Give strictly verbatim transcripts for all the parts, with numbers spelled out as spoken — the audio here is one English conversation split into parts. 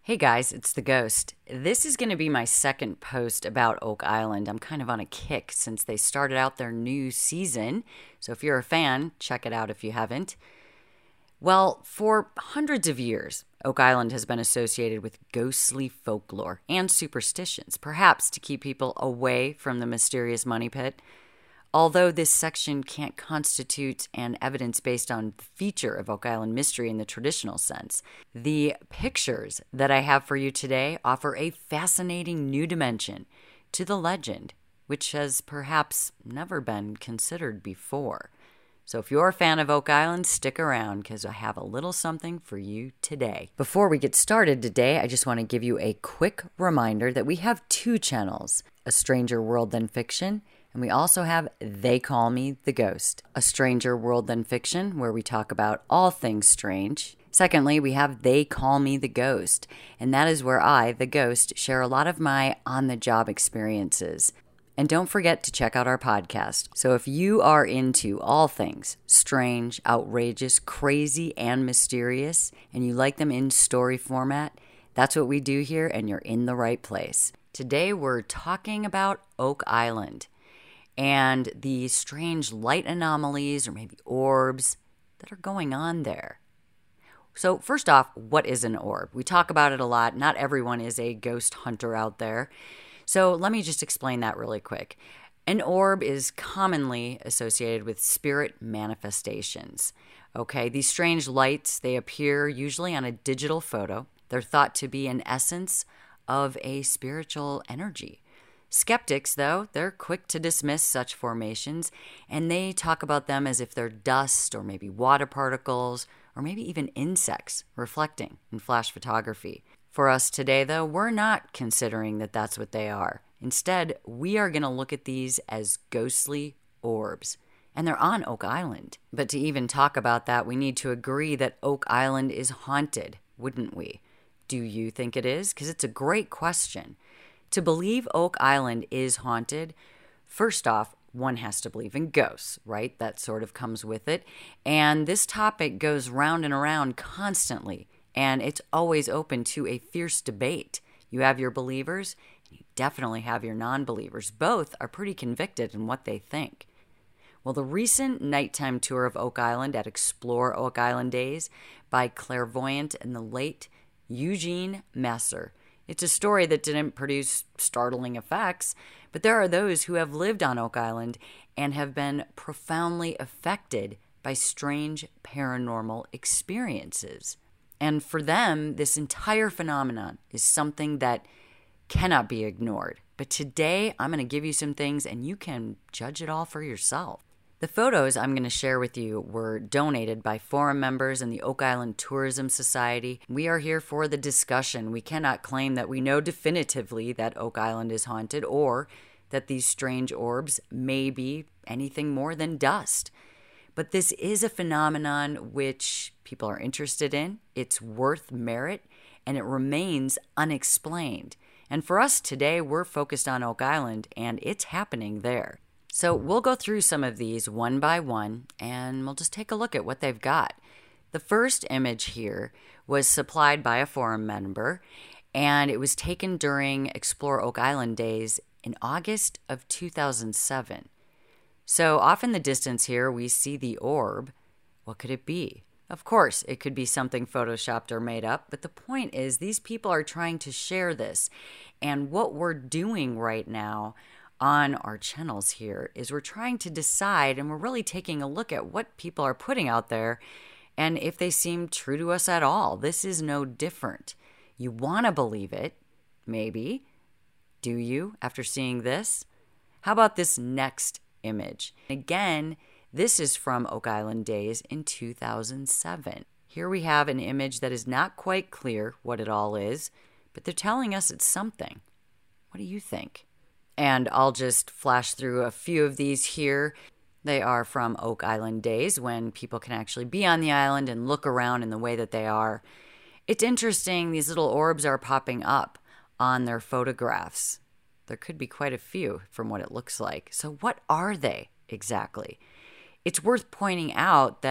Hey guys, it's the Ghost. This is going to be my second post about Oak Island. I'm kind of on a kick since they started out their new season. So if you're a fan, check it out if you haven't. Well, for hundreds of years, Oak Island has been associated with ghostly folklore and superstitions, perhaps to keep people away from the mysterious money pit. Although this section can't constitute an evidence based on the feature of Oak Island mystery in the traditional sense, the pictures that I have for you today offer a fascinating new dimension to the legend, which has perhaps never been considered before. So if you're a fan of Oak Island, stick around because I have a little something for you today. Before we get started today, I just want to give you a quick reminder that we have two channels, A Stranger World Than Fiction, and we also have They Call Me the Ghost, A Stranger World Than Fiction, where we talk about all things strange. Secondly, we have They Call Me the Ghost, and that is where I, the Ghost, share a lot of my on-the-job experiences. And don't forget to check out our podcast. So if you are into all things strange, outrageous, crazy, and mysterious, and you like them in story format, that's what we do here, and you're in the right place. Today we're talking about Oak Island and the strange light anomalies or maybe orbs that are going on there. So first off, what is an orb? We talk about it a lot. Not everyone is a ghost hunter out there. So let me just explain that really quick. An orb is commonly associated with spirit manifestations. Okay, these strange lights, they appear usually on a digital photo. They're thought to be an essence of a spiritual energy. Skeptics, though, they're quick to dismiss such formations, and they talk about them as if they're dust or maybe water particles or maybe even insects reflecting in flash photography. For us today, though, we're not considering that that's what they are. Instead, we are going to look at these as ghostly orbs, and they're on Oak Island. But to even talk about that, we need to agree that Oak Island is haunted, wouldn't we? Do you think it is? Because it's a great question. To believe Oak Island is haunted, first off, one has to believe in ghosts, right? That sort of comes with it. And this topic goes round and around constantly, and it's always open to a fierce debate. You have your believers, and you definitely have your non-believers. Both are pretty convicted in what they think. Well, the recent nighttime tour of Oak Island at Explore Oak Island Days by clairvoyant and the late Eugene Messer. It's a story that didn't produce startling effects, but there are those who have lived on Oak Island and have been profoundly affected by strange paranormal experiences. And for them, this entire phenomenon is something that cannot be ignored. But today, I'm going to give you some things and you can judge it all for yourself. The photos I'm going to share with you were donated by forum members in the Oak Island Tourism Society. We are here for the discussion. We cannot claim that we know definitively that Oak Island is haunted or that these strange orbs may be anything more than dust. But this is a phenomenon which people are interested in. It's worth merit, and it remains unexplained. And for us today, we're focused on Oak Island, and it's happening there. So we'll go through some of these one by one, and we'll just take a look at what they've got. The first image here was supplied by a forum member, and it was taken during Explore Oak Island Days in August of two thousand seven. So off in the distance here, we see the orb. What could it be? Of course, it could be something photoshopped or made up, but the point is these people are trying to share this, and what we're doing right now on our channels here is we're trying to decide, and we're really taking a look at what people are putting out there and if they seem true to us at all. This is no different. You want to believe it, maybe. Do you, after seeing this? How about this next image? Again, this is from Oak Island Days in two thousand seven. Here we have an image that is not quite clear what it all is, but they're telling us it's something. What do you think? And I'll just flash through a few of these here. They are from Oak Island Days, when people can actually be on the island and look around in the way that they are. It's interesting, these little orbs are popping up on their photographs. There could be quite a few from what it looks like. So what are they exactly? It's worth pointing out that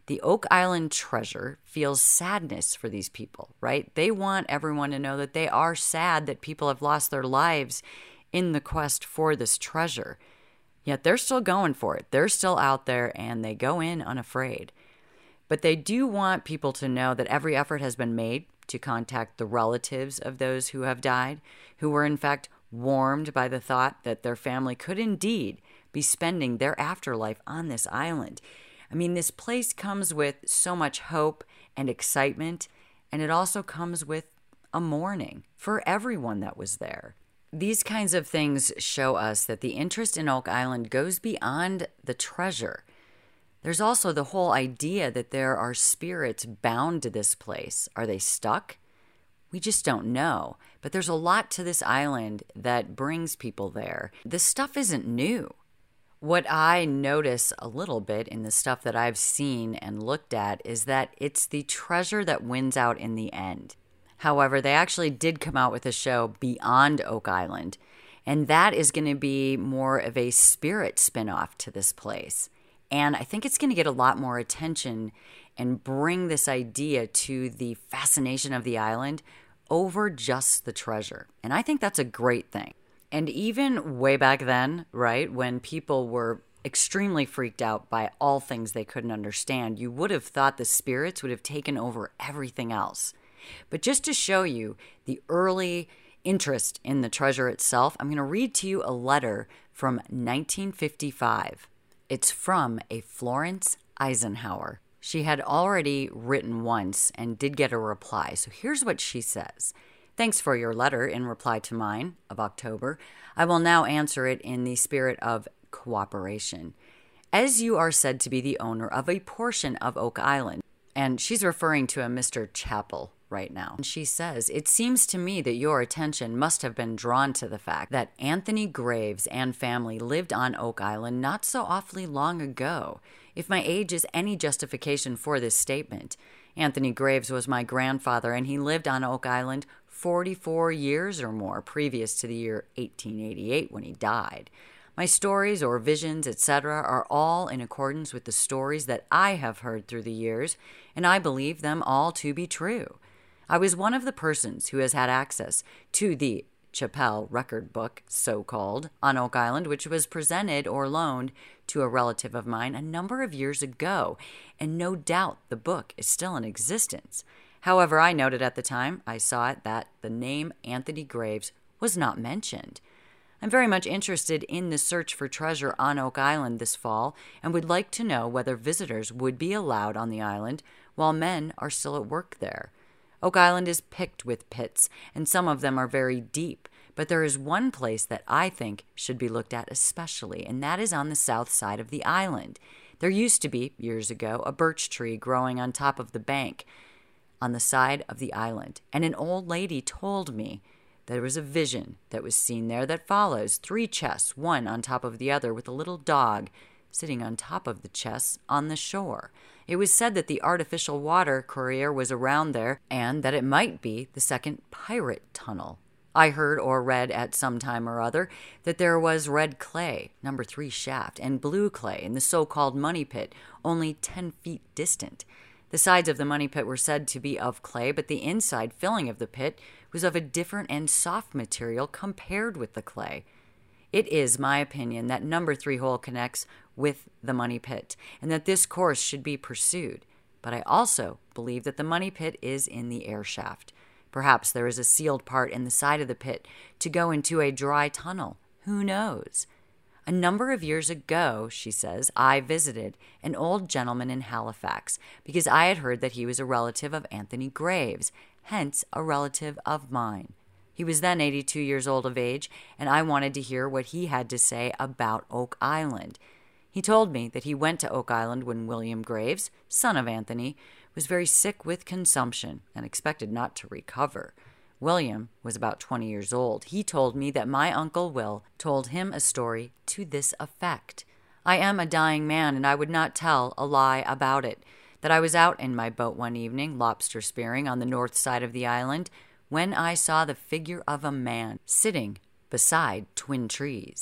The Oak Island treasure feels sadness for these people, right? They want everyone to know that they are sad that people have lost their lives in the quest for this treasure. Yet they're still going for it. They're still out there and they go in unafraid. But they do want people to know that every effort has been made to contact the relatives of those who have died, who were in fact warmed by the thought that their family could indeed be spending their afterlife on this island. I mean, this place comes with so much hope and excitement, and it also comes with a mourning for everyone that was there. These kinds of things show us that the interest in Oak Island goes beyond the treasure. There's also the whole idea that there are spirits bound to this place. Are they stuck? We just don't know. But there's a lot to this island that brings people there. This stuff isn't new. What I notice a little bit in the stuff that I've seen and looked at is that it's the treasure that wins out in the end. However, they actually did come out with a show Beyond Oak Island, and that is going to be more of a spirit spinoff to this place. And I think it's going to get a lot more attention and bring this idea to the fascination of the island over just the treasure. And I think that's a great thing. And even way back then, right, when people were extremely freaked out by all things they couldn't understand, you would have thought the spirits would have taken over everything else. But just to show you the early interest in the treasure itself, I'm going to read to you a letter from nineteen fifty-five. It's from a Florence Eisenhower. She had already written once and did get a reply. So here's what she says. Thanks for your letter in reply to mine of October. I will now answer it in the spirit of cooperation. As you are said to be the owner of a portion of Oak Island, and she's referring to a Mister Chappell right now. And she says, it seems to me that your attention must have been drawn to the fact that Anthony Graves and family lived on Oak Island not so awfully long ago. If my age is any justification for this statement, Anthony Graves was my grandfather and he lived on Oak Island forty-four years or more previous to the year eighteen eighty-eight when he died. My stories or visions, et cetera, are all in accordance with the stories that I have heard through the years, and I believe them all to be true. I was one of the persons who has had access to the Chappell record book, so-called, on Oak Island, which was presented or loaned to a relative of mine a number of years ago, and no doubt the book is still in existence. However, I noted at the time I saw it that the name Anthony Graves was not mentioned. I'm very much interested in the search for treasure on Oak Island this fall and would like to know whether visitors would be allowed on the island while men are still at work there. Oak Island is picked with pits, and some of them are very deep, but there is one place that I think should be looked at especially, and that is on the south side of the island. There used to be, years ago, a birch tree growing on top of the bank on the side of the island, and an old lady told me there was a vision that was seen there that follows three chests, one on top of the other, with a little dog sitting on top of the chests on the shore. It was said that the artificial water courier was around there and that it might be the second pirate tunnel. I heard or read at some time or other that there was red clay, number three shaft, and blue clay in the so-called money pit, only ten feet distant. The sides of the money pit were said to be of clay, but the inside filling of the pit was of a different and soft material compared with the clay. It is my opinion that number three hole connects with the money pit, and that this course should be pursued. But I also believe that the money pit is in the air shaft. Perhaps there is a sealed part in the side of the pit to go into a dry tunnel. Who knows? A number of years ago, she says, I visited an old gentleman in Halifax because I had heard that he was a relative of Anthony Graves, hence a relative of mine. He was then eighty-two years old of age, and I wanted to hear what he had to say about Oak Island. He told me that he went to Oak Island when William Graves, son of Anthony, was very sick with consumption and expected not to recover. William was about twenty years old. He told me that my Uncle Will told him a story to this effect. I am a dying man, and I would not tell a lie about it. That I was out in my boat one evening, lobster spearing on the north side of the island, when I saw the figure of a man sitting beside twin trees.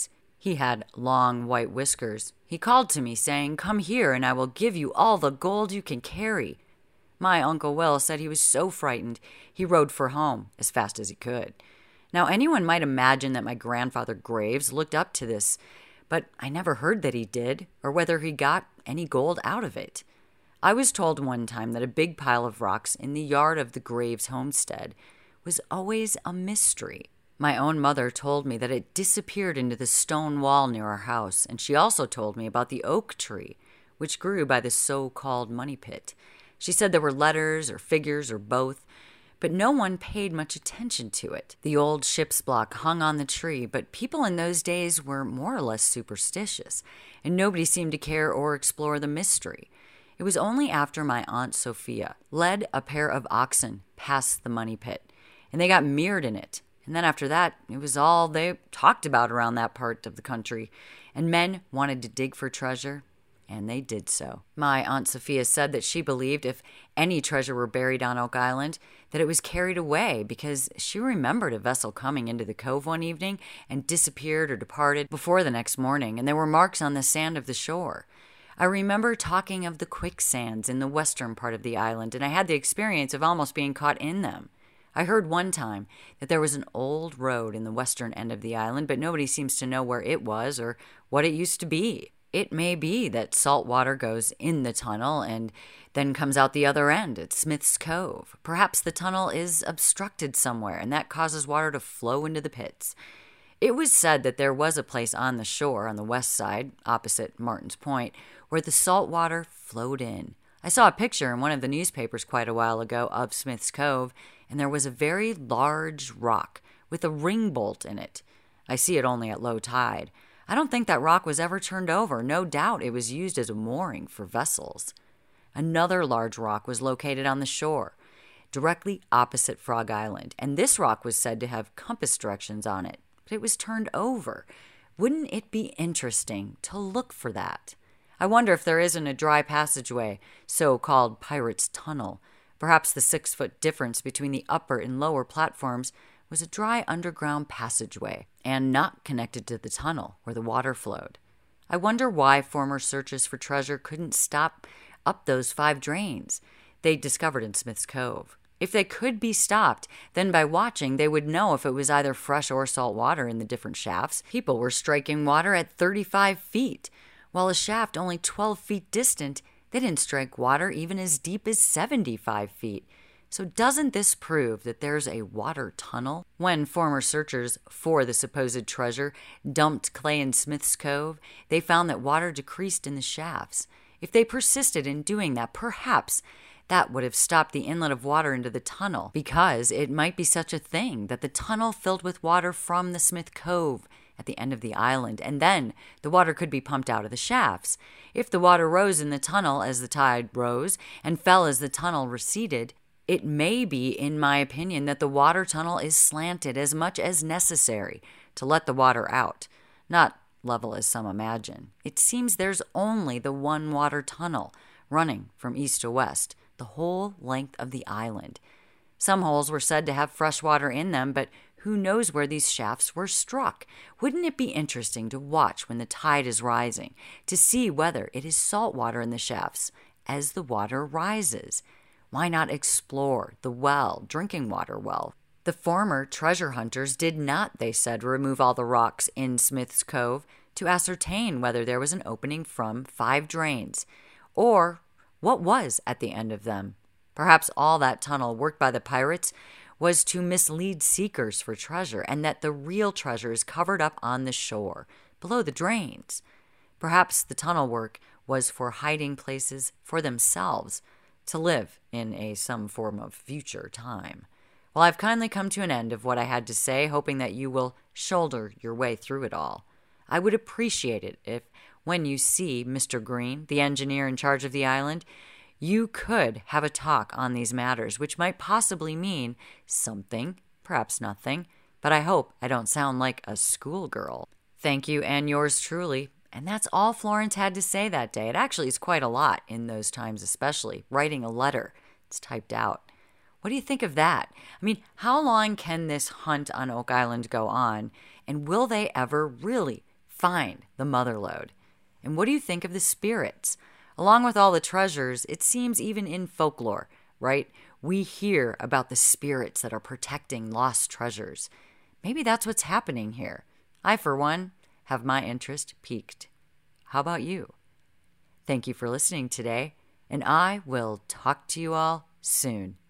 He had long white whiskers. He called to me, saying, "Come here, and I will give you all the gold you can carry." My Uncle Will said he was so frightened, he rode for home as fast as he could. Now, anyone might imagine that my grandfather Graves looked up to this, but I never heard that he did, or whether he got any gold out of it. I was told one time that a big pile of rocks in the yard of the Graves homestead was always a mystery. My own mother told me that it disappeared into the stone wall near our house, and she also told me about the oak tree, which grew by the so-called money pit. She said there were letters or figures or both, but no one paid much attention to it. The old ship's block hung on the tree, but people in those days were more or less superstitious, and nobody seemed to care or explore the mystery. It was only after my Aunt Sophia led a pair of oxen past the money pit, and they got mirrored in it. And then after that, it was all they talked about around that part of the country. And men wanted to dig for treasure, and they did so. My Aunt Sophia said that she believed if any treasure were buried on Oak Island, that it was carried away, because she remembered a vessel coming into the cove one evening and disappeared or departed before the next morning, and there were marks on the sand of the shore. I remember talking of the quicksands in the western part of the island, and I had the experience of almost being caught in them. I heard one time that there was an old road in the western end of the island, but nobody seems to know where it was or what it used to be. It may be that salt water goes in the tunnel and then comes out the other end at Smith's Cove. Perhaps the tunnel is obstructed somewhere, and that causes water to flow into the pits. It was said that there was a place on the shore on the west side, opposite Martin's Point, where the salt water flowed in. I saw a picture in one of the newspapers quite a while ago of Smith's Cove, and there was a very large rock with a ring bolt in it. I see it only at low tide. I don't think that rock was ever turned over. No doubt it was used as a mooring for vessels. Another large rock was located on the shore, directly opposite Frog Island, and this rock was said to have compass directions on it, but it was turned over. Wouldn't it be interesting to look for that? I wonder if there isn't a dry passageway, so-called Pirates' Tunnel. Perhaps the six-foot difference between the upper and lower platforms was a dry underground passageway and not connected to the tunnel where the water flowed. I wonder why former searchers for treasure couldn't stop up those five drains they discovered in Smith's Cove. If they could be stopped, then by watching they would know if it was either fresh or salt water in the different shafts. People were striking water at thirty-five feet, while a shaft only twelve feet distant, they didn't strike water even as deep as seventy-five feet. So doesn't this prove that there's a water tunnel? When former searchers for the supposed treasure dumped clay in Smith's Cove, they found that water decreased in the shafts. If they persisted in doing that, perhaps that would have stopped the inlet of water into the tunnel, because it might be such a thing that the tunnel filled with water from the Smith Cove at the end of the island, and then the water could be pumped out of the shafts. If the water rose in the tunnel as the tide rose and fell as the tunnel receded, it may be, in my opinion, that the water tunnel is slanted as much as necessary to let the water out, not level as some imagine. It seems there's only the one water tunnel running from east to west, the whole length of the island. Some holes were said to have fresh water in them, but who knows where these shafts were struck? Wouldn't it be interesting to watch when the tide is rising, to see whether it is salt water in the shafts as the water rises? Why not explore the well, drinking water well? The former treasure hunters did not, they said, remove all the rocks in Smith's Cove to ascertain whether there was an opening from five drains, or what was at the end of them. Perhaps all that tunnel worked by the pirates was to mislead seekers for treasure, and that the real treasure is covered up on the shore, below the drains. Perhaps the tunnel work was for hiding places for themselves, to live in a some form of future time. Well, I've kindly come to an end of what I had to say, hoping that you will shoulder your way through it all. I would appreciate it if, when you see Mister Green, the engineer in charge of the island, you could have a talk on these matters, which might possibly mean something, perhaps nothing, but I hope I don't sound like a schoolgirl. Thank you, and yours truly. And that's all Florence had to say that day. It actually is quite a lot in those times, especially writing a letter. It's typed out. What do you think of that? I mean, how long can this hunt on Oak Island go on? And will they ever really find the mother lode? And what do you think of the spirits? Along with all the treasures, it seems even in folklore, right? We hear about the spirits that are protecting lost treasures. Maybe that's what's happening here. I, for one, have my interest piqued. How about you? Thank you for listening today, and I will talk to you all soon.